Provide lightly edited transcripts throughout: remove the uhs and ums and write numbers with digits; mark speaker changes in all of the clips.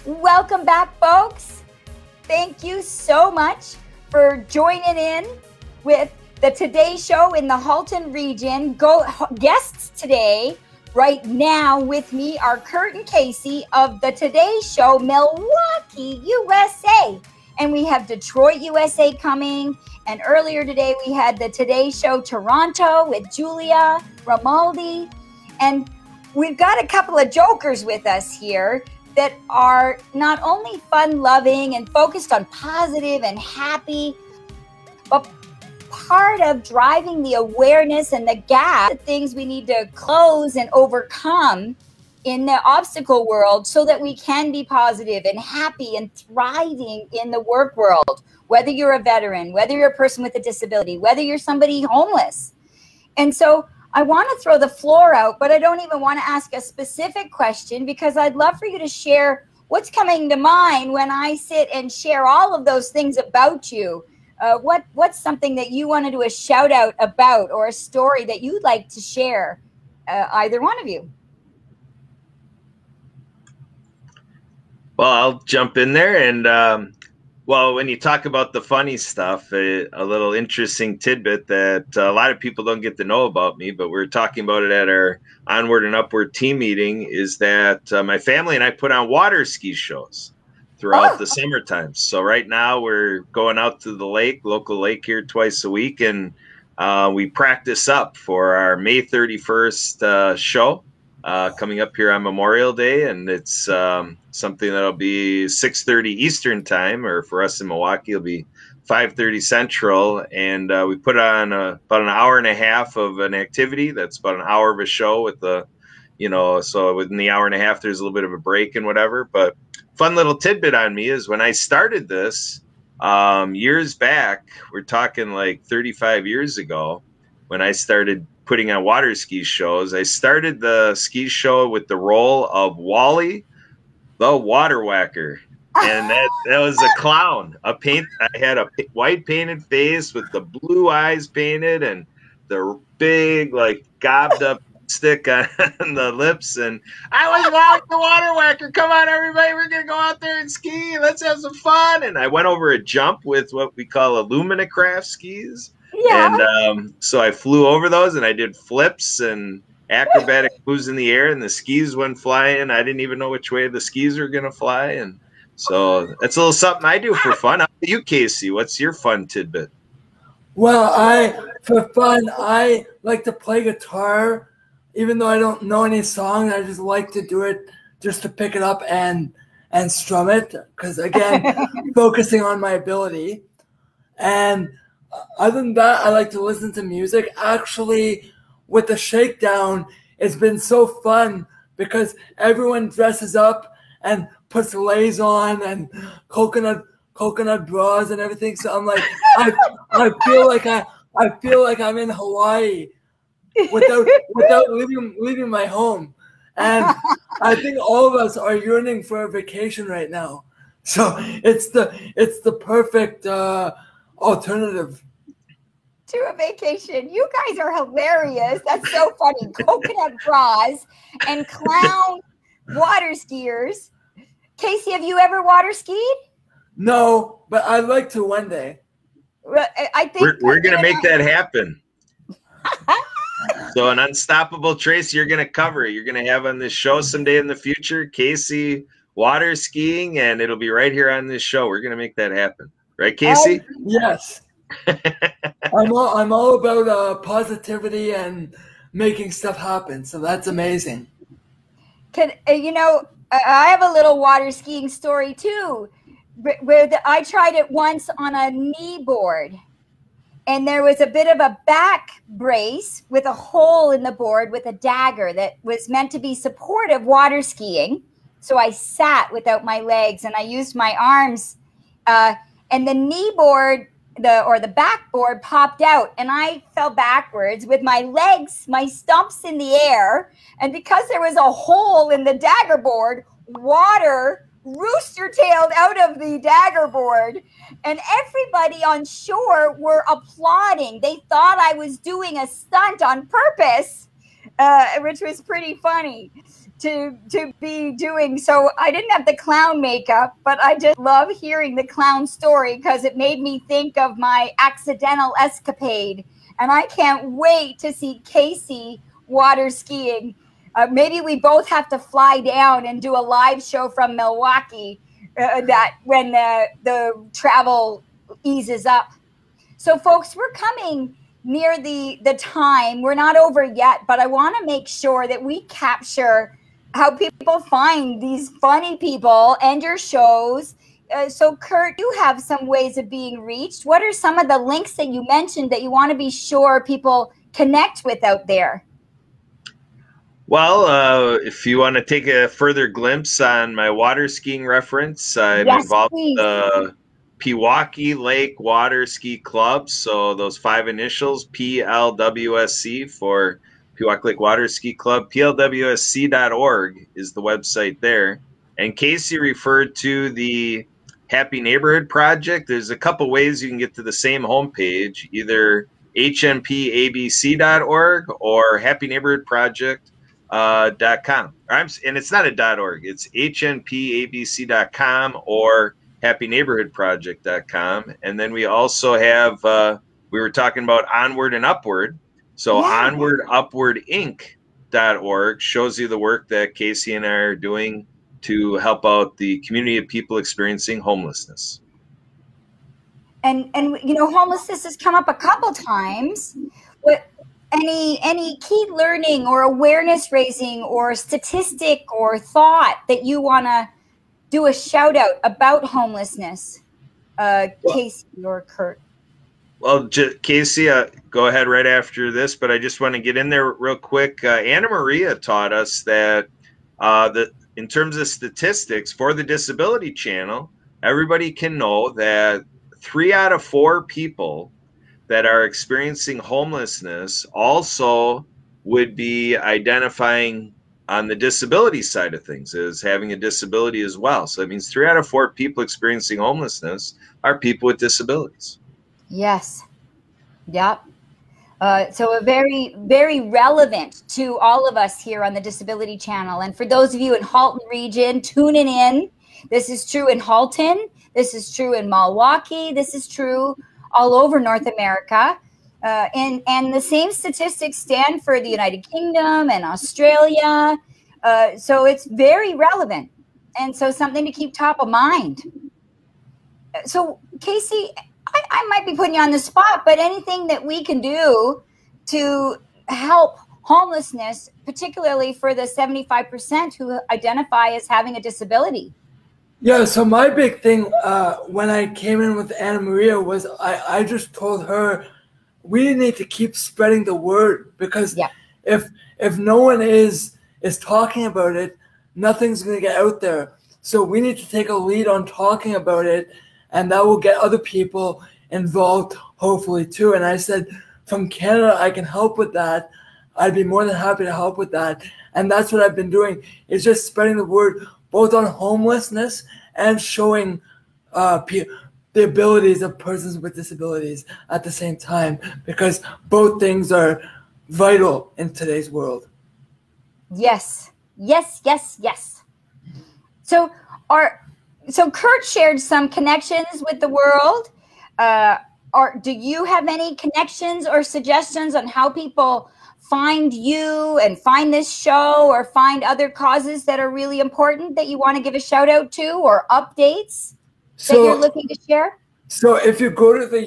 Speaker 1: Welcome back, folks. Thank you so much for joining in with the Today Show in the Halton region. Guests today, right now with me, are Kurt and Casey of the Today Show, Milwaukee, USA. And we have Detroit, USA coming. And earlier today, we had the Today Show Toronto with Julia Romaldi. And we've got a couple of jokers with us here that are not only fun-loving and focused on positive and happy, but part of driving the awareness and the gap, the things we need to close and overcome in the obstacle world so that we can be positive and happy and thriving in the work world, whether you're a veteran, whether you're a person with a disability, whether you're somebody homeless. And so I want to throw the floor out, but I don't even want to ask a specific question because I'd love for you to share what's coming to mind when I sit and share all of those things about you. What's something that you want to do a shout out about or a story that you'd like to share, either one of you?
Speaker 2: Well, I'll jump in there. And well, when you talk about the funny stuff, a little interesting tidbit that a lot of people don't get to know about me, but we're talking about it at our Onward and Upward team meeting, is that my family and I put on water ski shows throughout the summertime. So right now we're going out to the lake, local lake here, twice a week, and we practice up for our May 31st show coming up here on Memorial Day, and it's something that'll be 6:30 Eastern time, or for us in Milwaukee, it'll be 5:30 Central, and we put on about an hour and a half of an activity. That's about an hour of a show with so within the hour and a half, there's a little bit of a break and whatever. But fun little tidbit on me is when I started this years back, we're talking like 35 years ago, when I started putting on water ski shows. I started the ski show with the role of Wally the Water Whacker. And that was a clown. I had a white painted face with the blue eyes painted and the big, like, gobbed up stick on the lips. And I was Wally the Water Whacker. Come on, everybody. We're going to go out there and ski. Let's have some fun. And I went over a jump with what we call Aluminacraft skis. Yeah. And so I flew over those and I did flips and acrobatic moves in the air, and the skis went flying. I didn't even know which way the skis were going to fly. And so that's a little something I do for fun. How about you, Casey? What's your fun tidbit?
Speaker 3: Well, for fun, I like to play guitar. Even though I don't know any songs, I just like to do it just to pick it up and strum it. Because, again, focusing on my ability. And other than that, I like to listen to music. Actually, with the shakedown, it's been so fun because everyone dresses up and puts leis on and coconut bras and everything. So I'm like, I feel like I'm in Hawaii without leaving my home. And I think all of us are yearning for a vacation right now. So it's the perfect alternative
Speaker 1: to a vacation. You guys are hilarious. That's so funny. Coconut bras and clown water skiers. Casey, have you ever water skied?
Speaker 3: No, but I'd like to one day.
Speaker 1: I think
Speaker 2: we're going to make that happen. So an unstoppable Trace, you're going to cover it. You're going to have on this show someday in the future, Casey water skiing, and it'll be right here on this show. We're going to make that happen. Right, Casey?
Speaker 3: Yes. I'm all about positivity and making stuff happen. So that's amazing.
Speaker 1: I have a little water skiing story too, where I tried it once on a knee board, and there was a bit of a back brace with a hole in the board with a dagger that was meant to be supportive water skiing. So I sat without my legs and I used my arms, and the knee board, the backboard popped out, and I fell backwards with my legs, my stumps in the air. And because there was a hole in the dagger board, water rooster-tailed out of the dagger board, and everybody on shore were applauding. They thought I was doing a stunt on purpose, which was pretty funny. to be doing. So I didn't have the clown makeup, but I just love hearing the clown story because it made me think of my accidental escapade. And I can't wait to see Casey water skiing. Maybe we both have to fly down and do a live show from Milwaukee that when the travel eases up. So folks, we're coming near the time. We're not over yet, but I want to make sure that we capture how people find these funny people and your shows. So Kurt, you have some ways of being reached. What are some of the links that you mentioned that you want to be sure people connect with out there?
Speaker 2: Well, if you want to take a further glimpse on my water skiing reference, I'm involved in the Pewaukee Lake Water Ski Club. So those 5 initials, PLWSC for Pewaukee Lake Water Ski Club. PLWSC.org is the website there. And Casey referred to the Happy Neighborhood Project. There's a couple ways you can get to the same homepage, either hmpabc.org or happyneighborhoodproject.com. And it's not a .org. It's hnpabc.com or happyneighborhoodproject.com. And then we also have, we were talking about Onward and Upward. So onwardupwardinc.org shows you the work that Casey and I are doing to help out the community of people experiencing homelessness.
Speaker 1: And you know, homelessness has come up a couple times. What any key learning or awareness raising or statistic or thought that you want to do a shout out about homelessness, Casey or Kurt?
Speaker 2: Well, Casey, go ahead right after this, but I just want to get in there real quick. Anna Maria taught us that in terms of statistics for the Disability Channel, everybody can know that 3 out of 4 people that are experiencing homelessness also would be identifying on the disability side of things as having a disability as well. So it means 3 out of 4 people experiencing homelessness are people with disabilities.
Speaker 1: Yes. Yep. So a very, very relevant to all of us here on the Disability Channel. And for those of you in Halton region tuning in, this is true in Halton. This is true in Milwaukee. This is true all over North America. And the same statistics stand for the United Kingdom and Australia. So it's very relevant. And so something to keep top of mind. So Casey, I might be putting you on the spot, but anything that we can do to help homelessness, particularly for the 75% who identify as having a disability.
Speaker 3: Yeah, so my big thing when I came in with Anna Maria was I just told her we need to keep spreading the word, because if no one is talking about it, nothing's going to get out there. So we need to take a lead on talking about it, and that will get other people involved, hopefully, too. And I said, from Canada, I can help with that. I'd be more than happy to help with that. And that's what I've been doing, is just spreading the word both on homelessness and showing the abilities of persons with disabilities at the same time, because both things are vital in today's world.
Speaker 1: Yes. Yes, yes, yes. So Kurt shared some connections with the world. Do you have any connections or suggestions on how people find you and find this show or find other causes that are really important that you want to give a shout out to, or updates that you're looking to share?
Speaker 3: So if you go to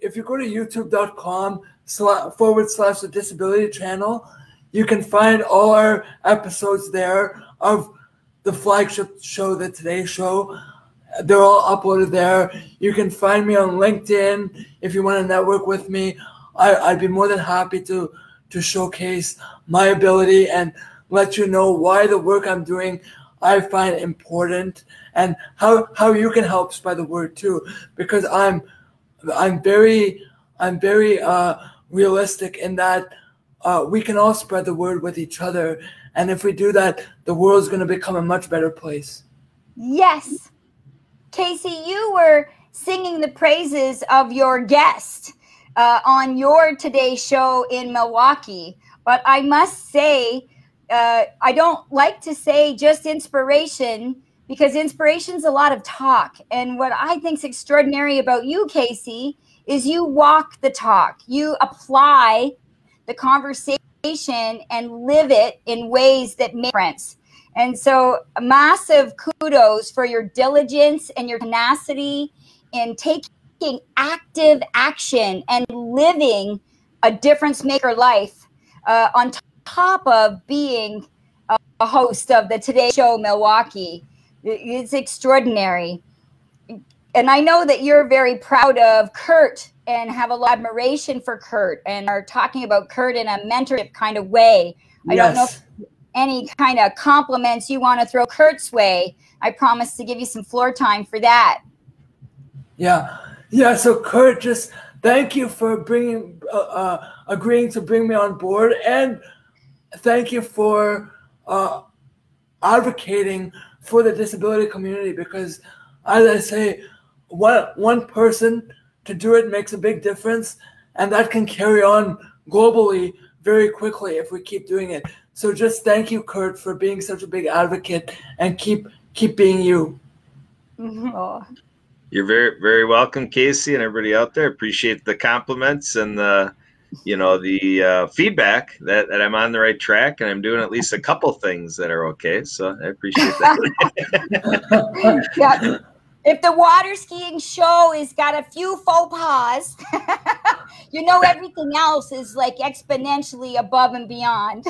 Speaker 3: youtube.com// the Disability Channel, you can find all our episodes there of the flagship show, the Today Show. They're all uploaded there. You can find me on LinkedIn if you want to network with me. I'd be more than happy to showcase my ability and let you know why the work I'm doing I find important, and how you can help spread the word too. Because I'm very realistic in that we can all spread the word with each other, and if we do that, the world's going to become a much better place.
Speaker 1: Yes. Casey, you were singing the praises of your guest on your Today Show in Milwaukee. But I must say, I don't like to say just inspiration, because inspiration's a lot of talk. And what I think is extraordinary about you, Casey, is you walk the talk. You apply the conversation and live it in ways that make difference. And so massive kudos for your diligence and your tenacity in taking active action and living a difference maker life on top of being a host of the Today Show Milwaukee. It's extraordinary. And I know that you're very proud of Kurt and have a lot of admiration for Kurt and are talking about Kurt in a mentorship kind of way. I don't know if any kind of compliments you want to throw Kurt's way. I promise to give you some floor time for that.
Speaker 3: Yeah. So Kurt, just thank you for agreeing to bring me on board, and thank you for advocating for the disability community, because, as I say, one person to do it makes a big difference, and that can carry on globally very quickly if we keep doing it. So just thank you, Kurt, for being such a big advocate, and keep being you.
Speaker 1: Oh.
Speaker 2: You're very, very welcome, Casey, and everybody out there. Appreciate the compliments and the feedback that I'm on the right track, and I'm doing at least a couple things that are okay. So I appreciate that.
Speaker 1: Yeah. If the water skiing show has got a few faux pas, everything else is like exponentially above and beyond.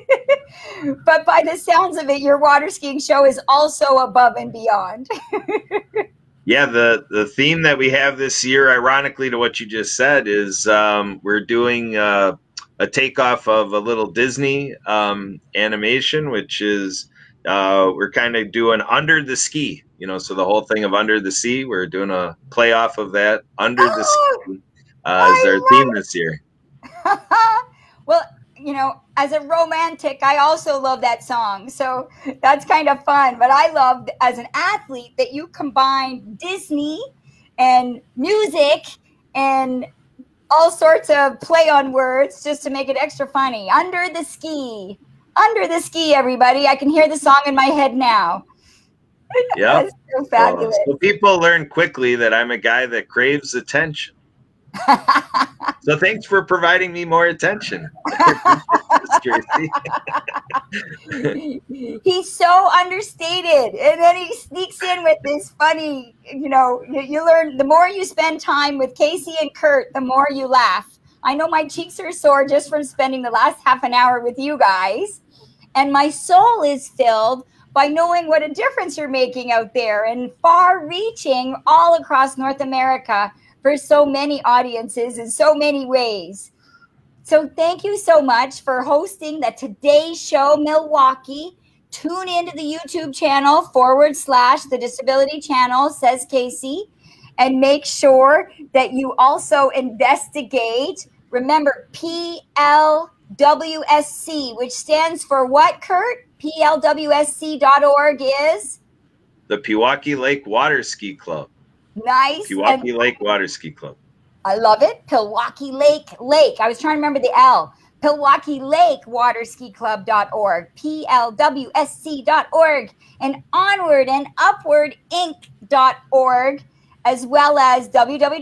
Speaker 1: But by the sounds of it, your water skiing show is also above and beyond.
Speaker 2: Yeah, the theme that we have this year, ironically to what you just said, is we're doing a takeoff of a little Disney animation, which is we're kind of doing Under the Ski. So the whole thing of Under the Sea, we're doing a play off of that. Under the Ski is our theme this year.
Speaker 1: Well, as a romantic, I also love that song. So that's kind of fun. But I love, as an athlete, that you combine Disney and music and all sorts of play on words just to make it extra funny. Under the Ski. Under the Ski, everybody. I can hear the song in my head now.
Speaker 2: Yeah.
Speaker 1: That's so fabulous.
Speaker 2: So people learn quickly that I'm a guy that craves attention. So thanks for providing me more attention.
Speaker 1: He's so understated, and then he sneaks in with this funny, you learn, the more you spend time with Casey and Kurt, the more you laugh. I know my cheeks are sore just from spending the last half an hour with you guys, and my soul is filled by knowing what a difference you're making out there and far reaching all across North America for so many audiences in so many ways. So thank you so much for hosting the Today Show Milwaukee. Tune into the YouTube channel /the Disability Channel, says Casey, and make sure that you also investigate. Remember, PLWSC, which stands for what, Kurt? PLWSC.org is?
Speaker 2: The Pewaukee Lake Water Ski Club.
Speaker 1: Nice.
Speaker 2: Pewaukee Lake Water Ski Club.
Speaker 1: I love it. Pewaukee Lake. I was trying to remember the L. Pewaukee Lake Water Ski Club.org. PLWSC.org. And Onward and Upward Inc.org, as well as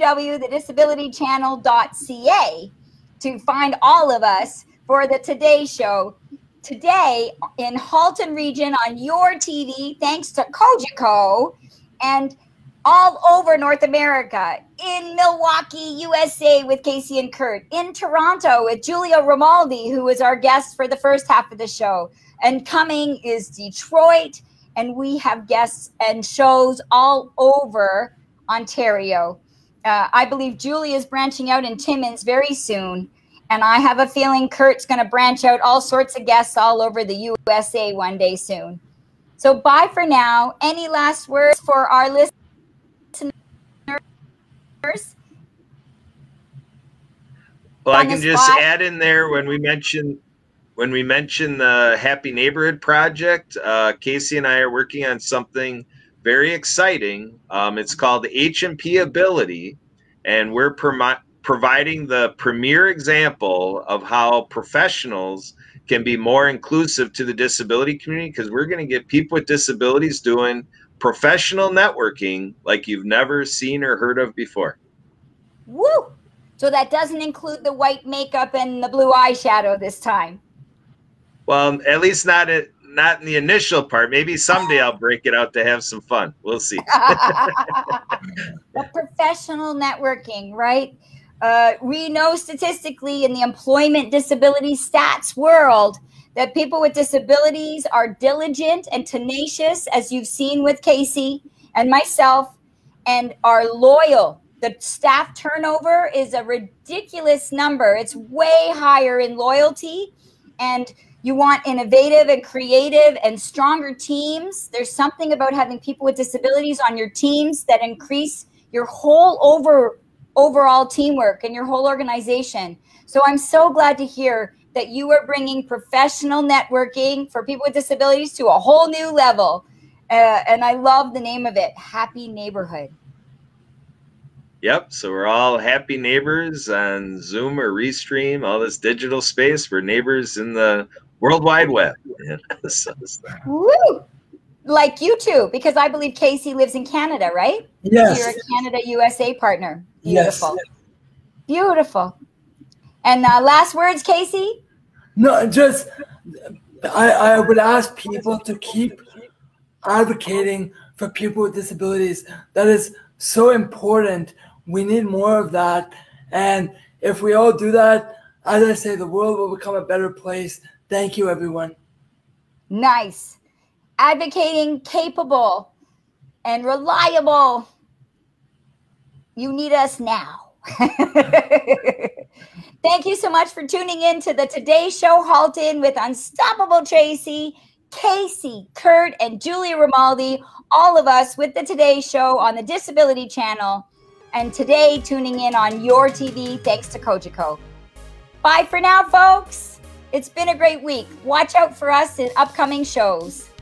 Speaker 1: www.thedisabilitychannel.ca to find all of us for the Today Show. Today in Halton Region on your TV, thanks to Cogeco, and all over North America, in Milwaukee, USA with Casey and Kurt, in Toronto with Julia Romaldi, who was our guest for the first half of the show, and coming is Detroit, and we have guests and shows all over Ontario. I believe Julia is branching out in Timmins very soon. And I have a feeling Kurt's going to branch out all sorts of guests all over the USA one day soon. So bye for now. Any last words for our listeners?
Speaker 2: Well, I can just add in there when we mention the Happy Neighborhood Project, Casey and I are working on something very exciting. It's called HMP Ability, and we're providing the premier example of how professionals can be more inclusive to the disability community, because we're going to get people with disabilities doing professional networking like you've never seen or heard of before.
Speaker 1: Woo! So that doesn't include the white makeup and the blue eyeshadow this time.
Speaker 2: Well, at least not in the initial part. Maybe someday I'll break it out to have some fun. We'll see.
Speaker 1: The professional networking, right? We know statistically in the employment disability stats world that people with disabilities are diligent and tenacious, as you've seen with Casey and myself, and are loyal. The staff turnover is a ridiculous number. It's way higher in loyalty, and you want innovative and creative and stronger teams. There's something about having people with disabilities on your teams that increase your whole overall teamwork and your whole organization. So I'm so glad to hear that you are bringing professional networking for people with disabilities to a whole new level. And I love the name of it, Happy Neighborhood.
Speaker 2: Yep. So we're all happy neighbors on Zoom or Restream, all this digital space. We're neighbors in the World Wide Web.
Speaker 1: Woo! Like you two, because I believe Casey lives in Canada, right?
Speaker 3: Yes.
Speaker 1: You're a Canada-USA partner. Beautiful.
Speaker 3: Yes.
Speaker 1: Beautiful. And last words, Casey?
Speaker 3: No, just I would ask people to keep advocating for people with disabilities. That is so important. We need more of that. And if we all do that, as I say, the world will become a better place. Thank you, everyone.
Speaker 1: Nice. Advocating, capable, and reliable. You need us now. Thank you so much for tuning in to the Today Show Halton with Unstoppable Tracy, Casey, Kurt, and Julia Romaldi, all of us with the Today Show on the Disability Channel, and today tuning in on your TV thanks to Cogeco. Bye for now, folks. It's been a great week. Watch out for us in upcoming shows.